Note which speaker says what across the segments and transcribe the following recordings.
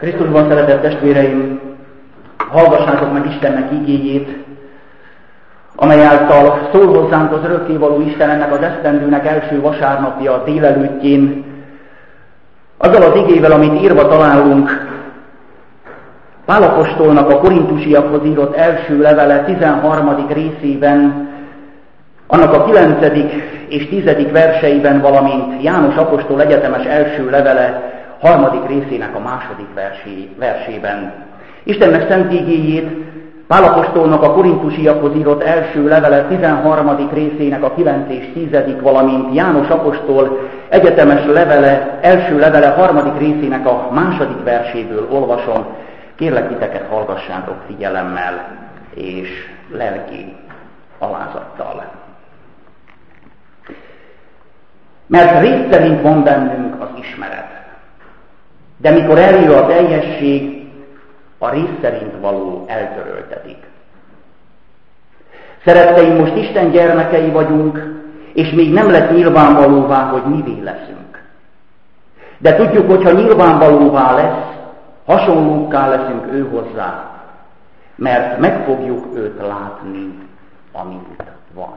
Speaker 1: Krisztusban szeretett testvéreim, hallgassátok meg Istennek igéjét, amely által szól hozzánk az örökkévaló Istennek az esztendőnek első vasárnapja délelőttjén, azzal az igével, amit írva találunk Pál apostolnak a korintusiakhoz írott első levele 13. részében, annak a 9. és 10. verseiben, valamint János apostol egyetemes első levele 3. részének a 2. versében. Istennek szent igéjét Pál apostolnak a korintusiakhoz írott első levele 13. részének a 9. és 10., valamint János apostol egyetemes levele, első levele 3. részének a 2. verséből olvasom. Kérlek titeket, hallgassátok figyelemmel és lelki alázattal. Mert rész szerint van bennünk az ismeret, de mikor eljön a teljesség, a rész szerint való eltöröltetik. Szeretteim, most Isten gyermekei vagyunk, és még nem lett nyilvánvalóvá, hogy mivé leszünk. De tudjuk, hogy ha nyilvánvalóvá lesz, hasonlókká leszünk ő hozzá, mert meg fogjuk őt látni, amint van.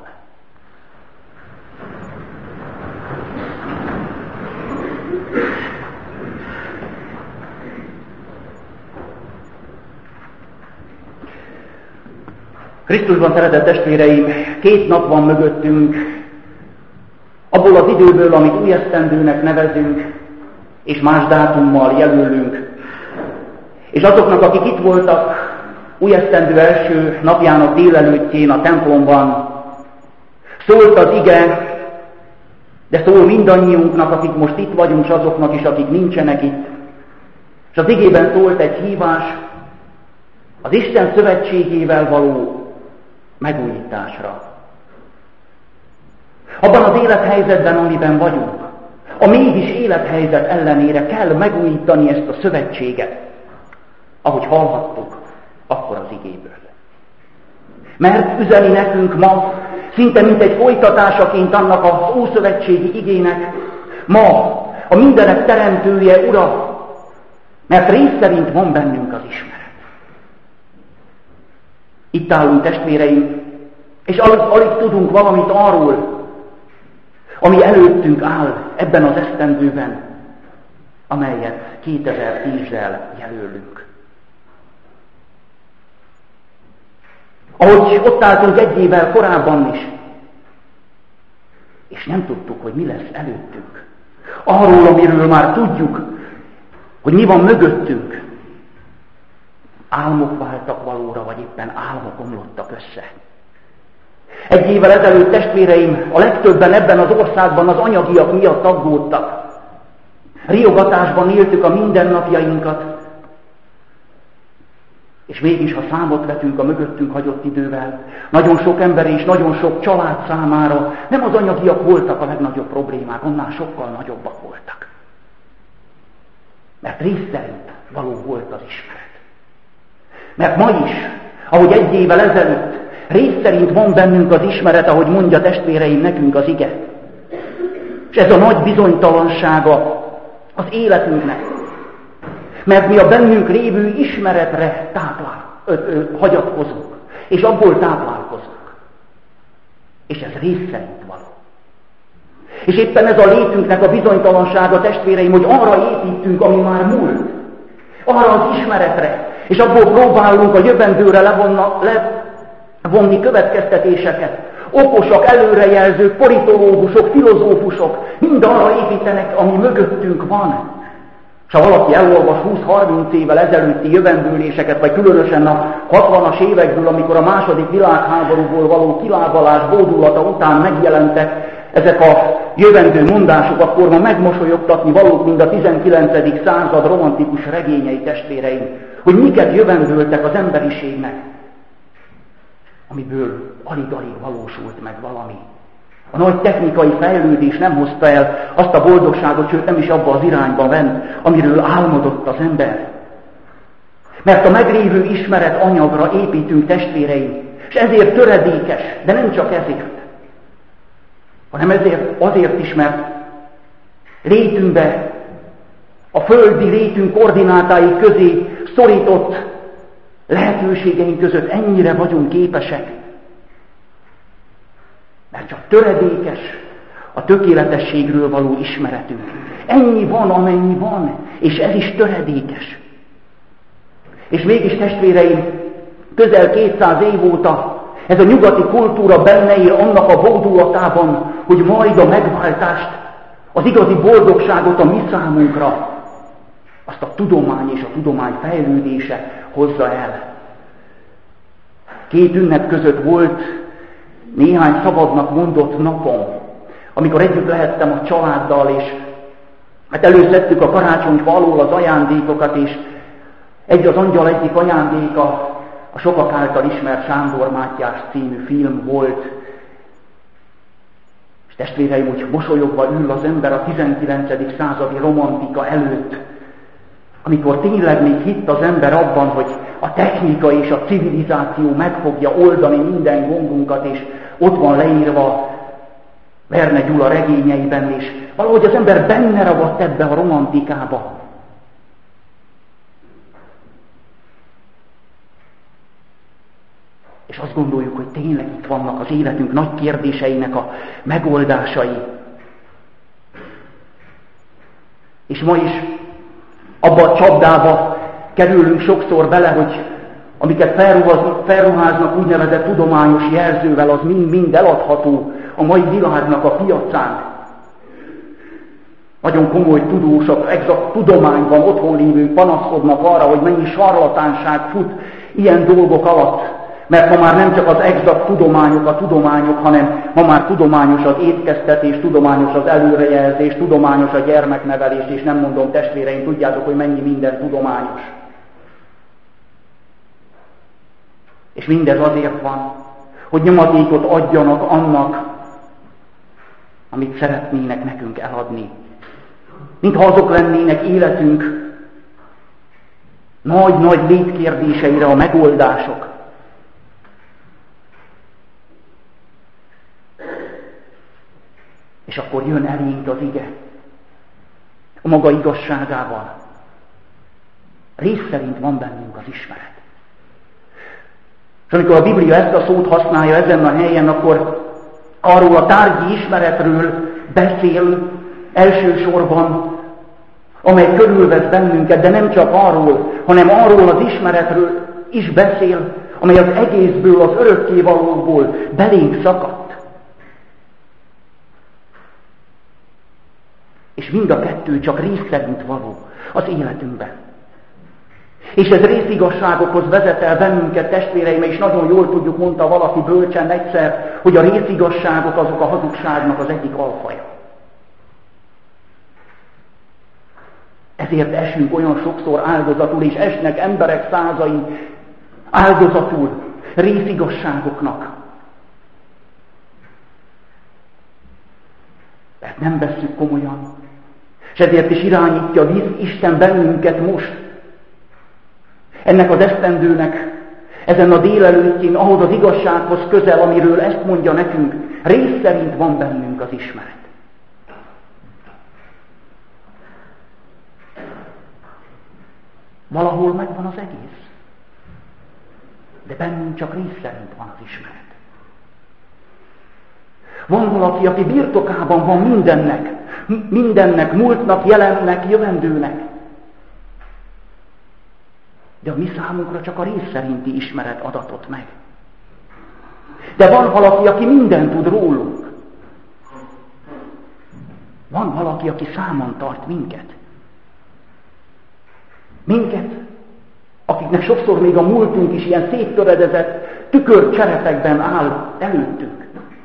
Speaker 1: Krisztusban szeretett testvéreim, 2 nap van mögöttünk, abból az időből, amit új esztendőnek nevezünk, és más dátummal jelölünk. És azoknak, akik itt voltak új esztendő első napjának délelőttjén a templomban, szólt az ige, de szól mindannyiunknak, akik most itt vagyunk, és azoknak is, akik nincsenek itt. És az igében szólt egy hívás az Isten szövetségével való megújításra. Abban az élethelyzetben, amiben vagyunk, a mégis élethelyzet ellenére kell megújítani ezt a szövetséget, ahogy hallhattuk akkor az igéből. Mert üzeni nekünk ma, szinte mint egy folytatásaként annak az ószövetségi igének, ma a mindenek teremtője, Ura, mert rész szerint van bennünk az ismeret. Itt állunk, testvéreim, és alig tudunk valamit arról, ami előttünk áll ebben az esztendőben, amelyet 2010-rel jelölünk. Ahogy ott álltunk 1 évvel korábban is, és nem tudtuk, hogy mi lesz előttünk. Arról, amiről már tudjuk, hogy mi van mögöttünk. Álmok váltak valóra, vagy éppen álmok omlottak össze. 1 évvel ezelőtt, testvéreim, a legtöbben ebben az országban az anyagiak miatt aggódtak. Riogatásban éltük a mindennapjainkat, és mégis, ha számot vetünk a mögöttünk hagyott idővel, nagyon sok ember és nagyon sok család számára nem az anyagiak voltak a legnagyobb problémák, annál sokkal nagyobbak voltak. Mert rész szerint való volt az ismeret. Mert ma is, ahogy 1 évvel ezelőtt, rész szerint van bennünk az ismeret, ahogy mondja, testvéreim, nekünk az ige. És ez a nagy bizonytalansága az életünknek. Mert mi a bennünk lévő ismeretre hagyatkozunk, és abból táplálkozunk. És ez rész szerint való. És éppen ez a létünknek a bizonytalansága, testvéreim, hogy arra építünk, ami már múlt. Arra az ismeretre. És abból próbálunk a jövendőre levonni következtetéseket. Okosak, előrejelzők, politológusok, filozófusok mind arra építenek, ami mögöttünk van. És ha valaki elolvas 20-30 évvel ezelőtti jövendőléseket, vagy különösen a 60-as évekből, amikor a II. Világháborúból való kilábalás bódulata után megjelentek ezek a jövendő mondások, akkor ma megmosolyogtatni valók, mind a 19. század romantikus regényei, testvéreim, hogy miket jövendőltek az emberiségnek, amiből alig-alig valósult meg valami. A nagy technikai fejlődés nem hozta el azt a boldogságot, sőt nem is abba az irányba ment, amiről álmodott az ember. Mert a meglévő ismeret anyagra építünk, testvéreim, és ezért töredékes, de nem csak ezért, hanem azért is, mert létünkbe a földi létünk koordinátái közé szorított lehetőségeink között ennyire vagyunk képesek? Mert csak töredékes a tökéletességről való ismeretünk. Ennyi van, amennyi van, és ez is töredékes. És mégis, testvéreim, közel 200 év óta ez a nyugati kultúra benne él annak a bódulatában, hogy majd a megváltást, az igazi boldogságot a mi számunkra, azt a tudomány és a tudomány fejlődése hozza el. 2 ünnep között volt néhány szabadnak mondott napom, amikor együtt lehettem a családdal, és hát előszedtük a karácsonyfa alól az ajándékokat, és az angyal egyik ajándéka a sokak által ismert Sándor Mátyás című film volt. És testvéreim, úgy mosolyogva ül az ember a 19. századi romantika előtt, amikor tényleg még hitt az ember abban, hogy a technika és a civilizáció meg fogja oldani minden gondunkat, és ott van leírva Verne Gyula regényeiben, és valahogy az ember benne ragadt ebbe a romantikába. És azt gondoljuk, hogy tényleg itt vannak az életünk nagy kérdéseinek a megoldásai. És ma is abba a csapdába kerülünk sokszor bele, hogy amiket felruháznak úgynevezett tudományos jelzővel, az mind eladható a mai világnak a piacán. Nagyon komoly tudósok, exakt tudományban otthon lévők panaszkodnak arra, hogy mennyi sarlatánság fut ilyen dolgok alatt. Mert ma már nem csak az exakt tudományok a tudományok, hanem ma már tudományos az étkeztetés, tudományos az előrejelzés, tudományos a gyermeknevelés, és nem mondom, testvéreim, tudjátok, hogy mennyi minden tudományos. És mindez azért van, hogy nyomatékot adjanak annak, amit szeretnének nekünk eladni. Mintha azok lennének életünk nagy-nagy létkérdéseire a megoldások. És akkor jön elénk az ige, a maga igazságával. Rész szerint van bennünk az ismeret. És amikor a Biblia ezt a szót használja ezen a helyen, akkor arról a tárgyi ismeretről beszél elsősorban, amely körülvesz bennünket, de nem csak arról, hanem arról az ismeretről is beszél, amely az egészből, az örökkévalóból belénk szakadt. És mind a kettő csak rész szerint való az életünkben. És ez részigazságokhoz vezet el bennünket, testvéreim, és nagyon jól tudjuk, mondta valaki bölcsen egyszer, hogy a részigazságok azok a hazugságnak az egyik alfaja. Ezért esünk olyan sokszor áldozatul, és esnek emberek százai áldozatul részigazságoknak. Mert nem vesszük komolyan. És ezért is irányítja Isten bennünket most. Ennek az esztendőnek, ezen a délelőttjén, ahhoz az igazsághoz közel, amiről ezt mondja nekünk, rész szerint van bennünk az ismeret. Valahol megvan az egész, de bennünk csak rész szerint van az ismeret. Van valaki, aki birtokában van mindennek, múltnak, jelennek, jövendőnek. De a mi számunkra csak a rész szerinti ismeret adatott meg. De van valaki, aki mindent tud rólunk. Van valaki, aki számon tart minket. Minket, akiknek sokszor még a múltunk is ilyen széttöredezett tükörcserepekben áll előttünk.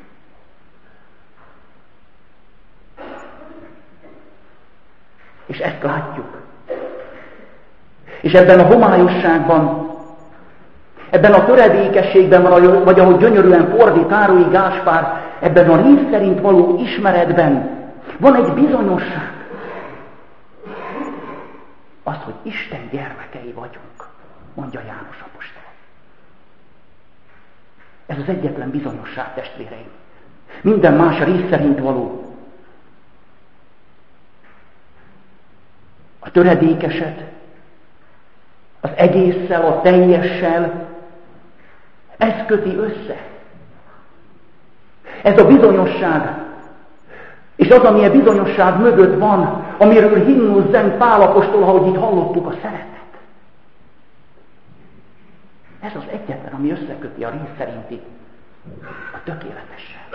Speaker 1: És ezt látjuk. És ebben a homályosságban, ebben a töredékességben, vagy ahogy gyönyörűen fordít Károly Gáspár, ebben a rész szerint való ismeretben van egy bizonyosság. Az, hogy Isten gyermekei vagyunk, mondja János apostol. Ez az egyetlen bizonyosság, testvéreim. Minden más rész szerint való. A töredékeset, az egésszel, a teljessel. Ez köti össze. Ez a bizonyosság. És az, ami a bizonyosság mögött van, amiről himnusz zeng Pál apostol, ahogy itt hallottuk, a szeretet. Ez az egyetlen, ami összeköti a rész szerinti a tökéletessel.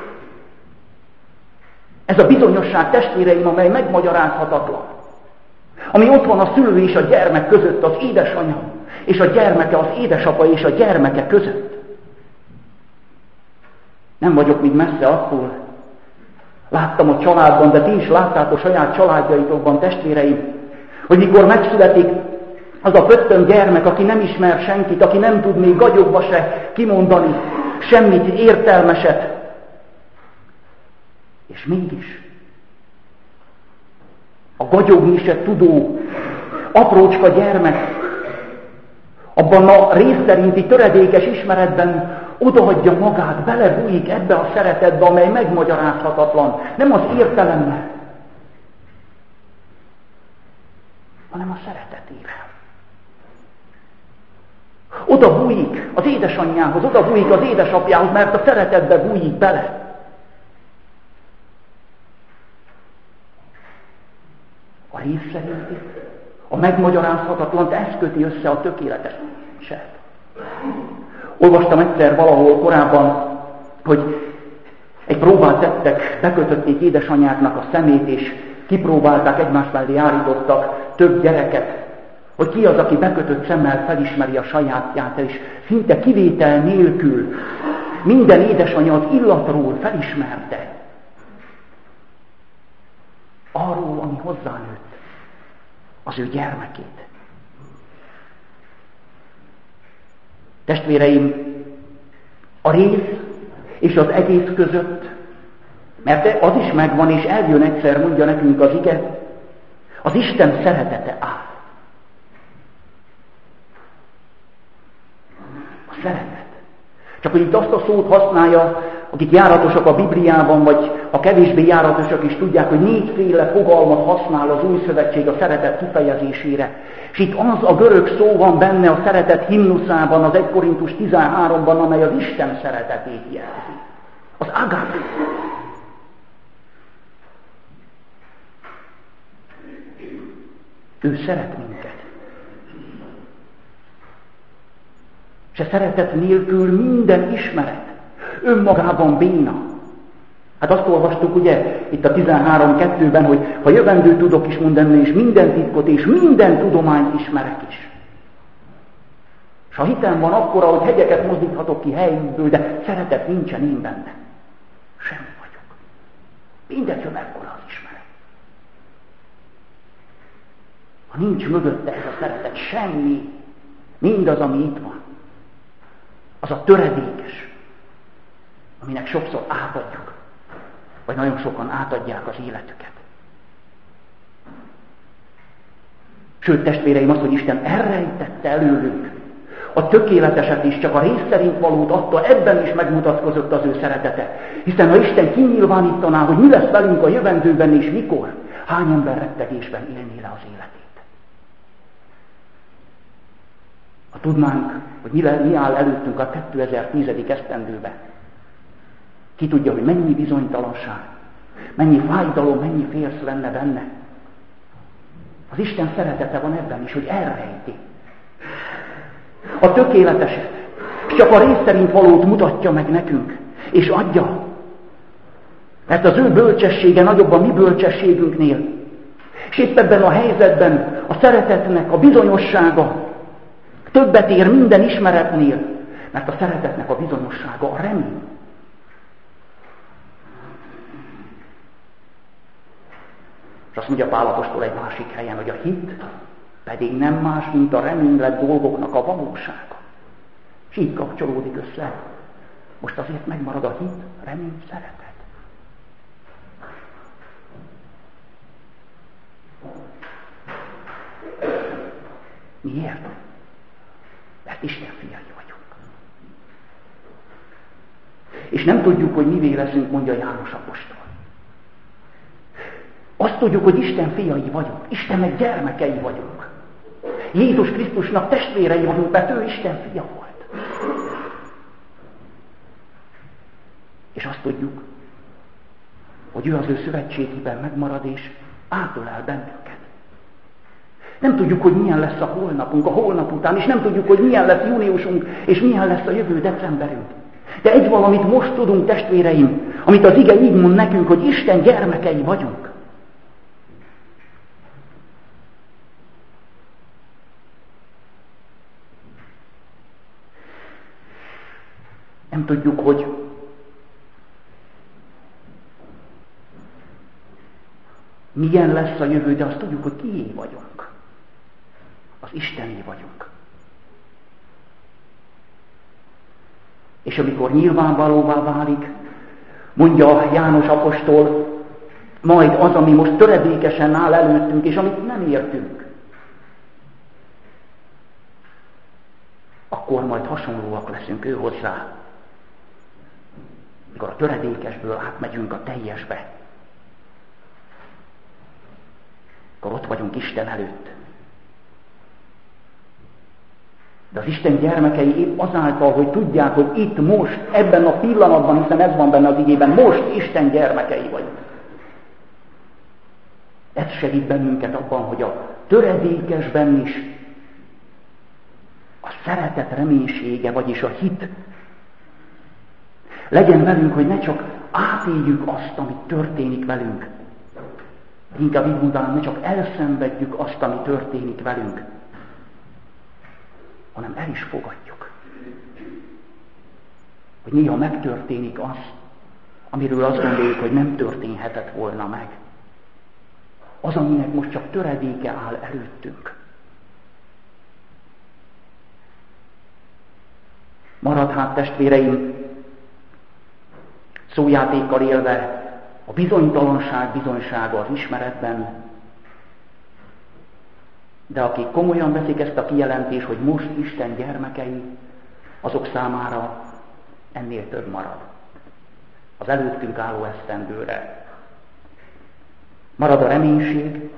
Speaker 1: Ez a bizonyosság, testvéreim, amely megmagyarázhatatlan. Ami ott van a szülő és a gyermek között, az édesanyja és a gyermeke, az édesapa és a gyermeke között. Nem vagyok még messze attól. Láttam a családban, de ti is láttátok saját családjaitokban, testvéreim, hogy mikor megszületik az a pöttöm gyermek, aki nem ismer senkit, aki nem tud még gagyogba se kimondani semmit értelmeset, és mégis a gagyogni se tudó aprócska gyermek abban a rész szerinti töredékes ismeretben odaadja magát, belebújik ebbe a szeretetbe, amely megmagyarázhatatlan, nem az értelemmel, hanem a szeretetével. Oda bújik az édesanyjához, oda bújik az édesapjához, mert a szeretetbe bújik bele. A rész szerinti, a megmagyarázhatatlant, ez köti össze a tökéleteset. Olvastam egyszer valahol korábban, hogy egy próbát tettek, bekötötték édesanyáknak a szemét, és kipróbálták, egymás mellé állítottak több gyereket, hogy ki az, aki bekötött szemmel felismeri a sajátját, és szinte kivétel nélkül minden édesanya az illatról felismerte. Arról, ami hozzánőtt, az ő gyermekét. Testvéreim, a rész és az egész között, mert az is megvan, és eljön egyszer, mondja nekünk az ige, az Isten szeretete áll. A szeretet. Csak hogy itt azt a szót használja, akik járatosak a Bibliában, vagy a kevésbé járatosak is tudják, hogy 4 fogalmat használ az Új Szövetség a szeretet kifejezésére. És itt az a görög szó van benne a szeretet himnuszában, az 1 Korintus 13-ban, amely az Isten szeretetét jelzi. Az agape. Ő szeret minket. És a szeretet nélkül minden ismeret önmagában béna. Hát azt olvastuk ugye itt a 13.2-ben, hogy ha jövendőt tudok is mondani, és minden titkot, és minden tudományt ismerek is. És ha hitem van akkora, hogy hegyeket mozdíthatok ki helyükből, de szeretet nincsen én benne. Semmi vagyok. Mindegy, hogy mekkora az ismeret. Ha nincs mögötte ez a szeretet, semmi, mindaz, ami itt van, az a töredékes, aminek sokszor átadjuk, vagy nagyon sokan átadják az életüket. Sőt, testvéreim, az, hogy Isten elrejtette előlünk a tökéleteset is, csak a rész szerint valót adta, ebben is megmutatkozott az ő szeretete. Hiszen ha Isten kinyilvánítaná, hogy mi lesz velünk a jövendőben és mikor, hány ember rettegésben élné le az életét. Ha tudnánk, hogy mi áll előttünk a 2010. esztendőben, ki tudja, hogy mennyi bizonytalanság, mennyi fájdalom, mennyi félsz lenne benne. Az Isten szeretete van ebben is, hogy elrejti a tökéleteset, és csak a rész szerint valót mutatja meg nekünk, és adja. Mert az ő bölcsessége nagyobb a mi bölcsességünknél. És épp ebben a helyzetben a szeretetnek a bizonyossága többet ér minden ismeretnél, mert a szeretetnek a bizonyossága a remény. És azt mondja Pál apostol egy másik helyen, hogy a hit pedig nem más, mint a reménylett dolgoknak a valósága. És így kapcsolódik össze. Most azért megmarad a hit, remény, szeretet. Miért? Mert Isten fiai vagyunk. És nem tudjuk, hogy mivé leszünk, mondja János apostol. Azt tudjuk, hogy Isten fiai vagyunk, Istennek gyermekei vagyunk. Jézus Krisztusnak testvérei vagyunk, mert ő Isten fia volt. És azt tudjuk, hogy ő az ő szövetségében megmarad és átölel bennünket. Nem tudjuk, hogy milyen lesz a holnapunk, a holnap után, és nem tudjuk, hogy milyen lesz júniusunk, és milyen lesz a jövő decemberünk. De egy valamit most tudunk, testvéreim, amit az ige így mond nekünk, hogy Isten gyermekei vagyunk. Nem tudjuk, hogy milyen lesz a jövő, de azt tudjuk, hogy kié vagyunk. Az Istené vagyunk. És amikor nyilvánvalóvá válik, mondja János apostol, majd az, ami most töredékesen áll előttünk, és amit nem értünk, akkor majd hasonlóak leszünk ő hozzá, mikor a töredékesből átmegyünk a teljesbe. Akkor ott vagyunk Isten előtt. De az Isten gyermekei épp azáltal, hogy tudják, hogy itt most, ebben a pillanatban, hiszen ez van benne az igében, most Isten gyermekei vagyunk. Ez segít bennünket abban, hogy a töredékesben is a szeretet reménysége, vagyis a hit legyen velünk, hogy ne csak átéljük azt, amit történik velünk, inkább így mondanám, ne csak elszenvedjük azt, ami történik velünk, hanem el is fogadjuk. Hogy néha megtörténik az, amiről azt gondoljuk, hogy nem történhetett volna meg. Az, aminek most csak töredéke áll előttünk. Marad hát, testvéreim, szójátékkal élve, a bizonytalanság bizonysága az ismeretben, de akik komolyan veszik ezt a kijelentést, hogy most Isten gyermekei, azok számára ennél több marad. Az előttünk álló esztendőre. Marad a reménység,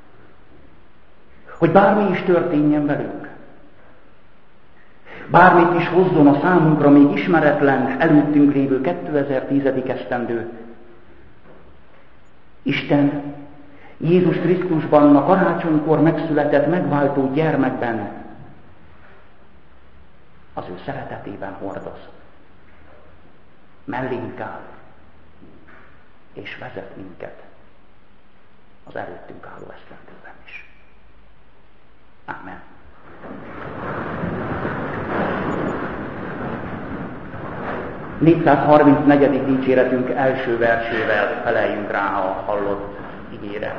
Speaker 1: hogy bármi is történjen velünk. Bármit is hozzon a számunkra még ismeretlen, előttünk lévő 2010. esztendő. Isten Jézus Krisztusban a karácsonykor megszületett, megváltó gyermekben az ő szeretetében hordoz. Mellénk áll, és vezet minket az előttünk álló esztendőben is. Ámen. A 434. dicséretünk első versével feleljünk rá a hallott igére.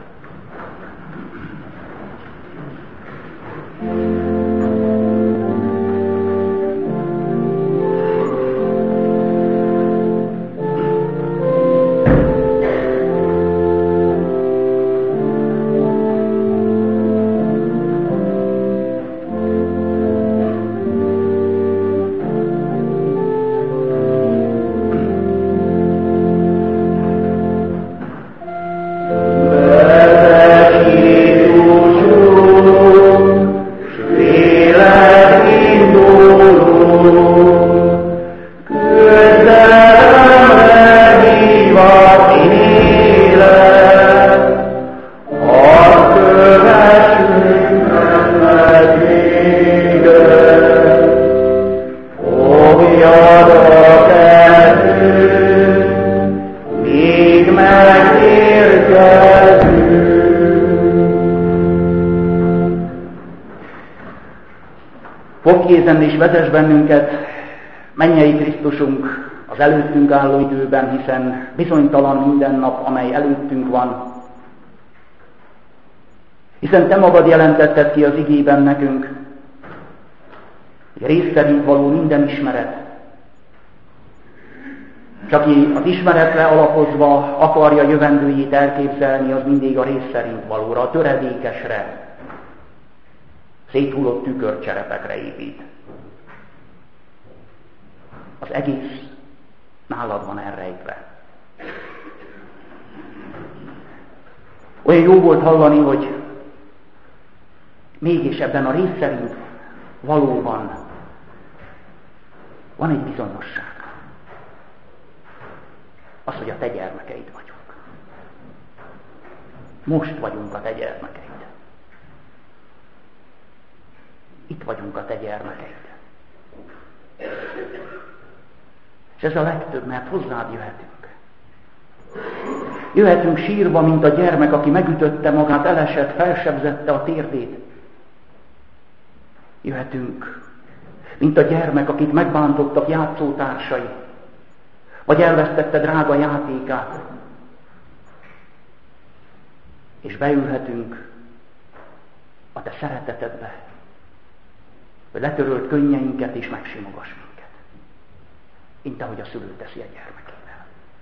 Speaker 1: Fogkézen és vezess bennünket, mennyei Krisztusunk, az előttünk álló időben, hiszen bizonytalan minden nap, amely előttünk van. Hiszen Te magad jelentetted ki az igében nekünk, hogy rész szerint való minden ismeret. És aki az ismeretre alapozva akarja jövendőjét elképzelni, az mindig a rész szerint valóra, a töredékesre, széthullott tükörcserepekre épít. Az egész nálad van elrejtve. Olyan jó volt hallani, hogy mégis ebben a rész szerint valóban van egy bizonyosság. Az, hogy a te gyermekeid vagyunk. Most vagyunk a te gyermekeid. Itt vagyunk a te gyermekeid. És ez a legtöbb, mert hozzád jöhetünk. Jöhetünk sírva, mint a gyermek, aki megütötte magát, elesett, felsebzette a térdét. Jöhetünk, mint a gyermek, akit megbántottak játszótársai, vagy elvesztette drága játékát. És beülhetünk a te szeretetedbe, hogy letörölt könnyeinket és megsimogass minket, mint ahogy a szülő teszi a gyermekével.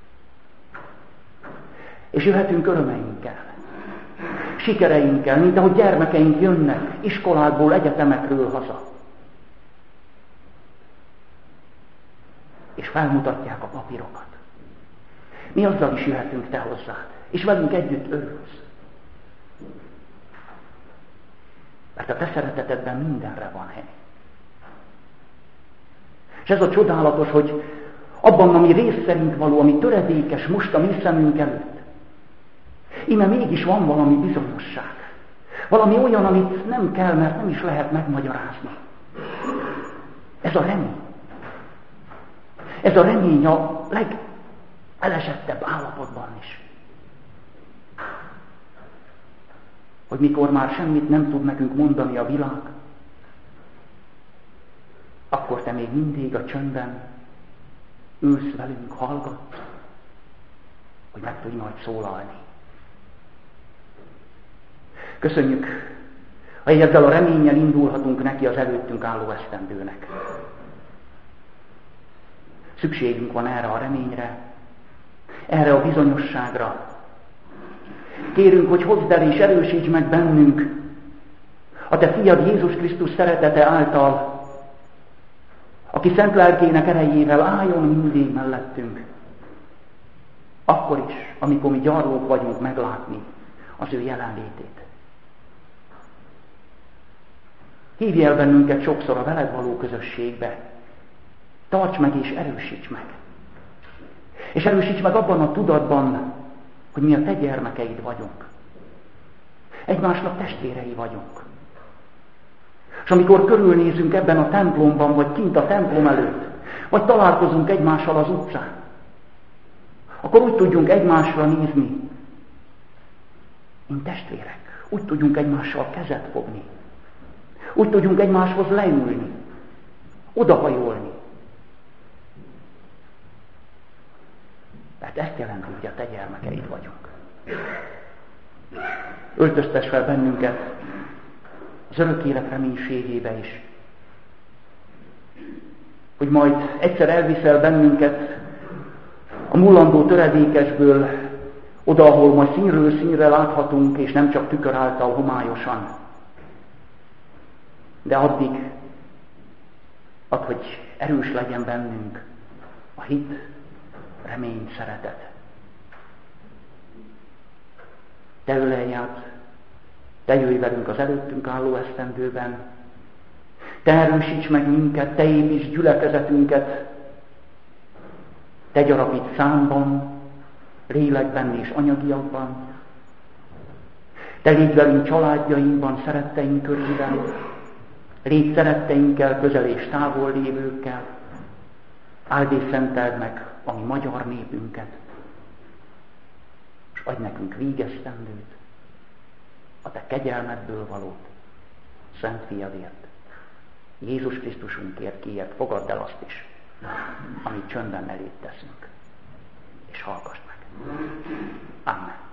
Speaker 1: És jöhetünk örömeinkkel, sikereinkkel, mint ahogy gyermekeink jönnek iskolákból, egyetemekről haza. És felmutatják a papírokat. Mi azzal is jöhetünk te hozzád, és velünk együtt örülsz. Mert a te szeretetedben mindenre van hely. És ez a csodálatos, hogy abban, ami rész szerint való, ami töredékes most a mi szemünk előtt, íme mégis van valami bizonyosság. Valami olyan, amit nem kell, mert nem is lehet megmagyarázni. Ez a remény. Ez a remény a legelesettebb állapotban is. Hogy mikor már semmit nem tud nekünk mondani a világ, akkor te még mindig a csöndben ülsz velünk, hallgatsz, hogy meg tudj majd szólalni. Köszönjük, hogy ezzel a reménnyel indulhatunk neki az előttünk álló esztendőnek. Szükségünk van erre a reményre, erre a bizonyosságra. Kérünk, hogy hozd el és erősíts meg bennünk a te fiad Jézus Krisztus szeretete által, aki szent lelkének erejével álljon mindig mellettünk. Akkor is, amikor mi gyarlók vagyunk meglátni az ő jelenlétét. Hívj el bennünket sokszor a veled való közösségbe. Tarts meg és erősíts meg. És erősíts meg abban a tudatban, hogy mi a te gyermekeid vagyunk. Egymásnak testvérei vagyunk. És amikor körülnézünk ebben a templomban, vagy kint a templom előtt, vagy találkozunk egymással az utcán, akkor úgy tudjunk egymásra nézni, mint testvérek. Úgy tudjunk egymással kezet fogni. Úgy tudjunk egymáshoz leülni, odahajolni. Mert ezt jelenti, hogy a te gyermekeid vagyunk. Öltöztess fel bennünket az örök élet reménységébe is. Hogy majd egyszer elviszel bennünket a mullandó töredékesből oda, ahol majd színről színre láthatunk, és nem csak tükör által homályosan. De addig add, hogy erős legyen bennünk a hit, remény, szeretet. Te ölelj át, te jöjj velünk az előttünk álló esztendőben, te erősíts meg minket, te építs gyülekezetünket, te gyarapíts számban, lélekben és anyagiakban, te légy velünk családjainkban, szeretteink körében, légy szeretteinkkel, közel és távol lévőkkel, áld és szenteld meg a mi magyar népünket, és adj nekünk végesztendőt, a te kegyelmedből valót, Szent Fiadért, Jézus Krisztusunkért, kiért, fogadd el azt is, amit csöndben eléd teszünk, és hallgass meg. Amen.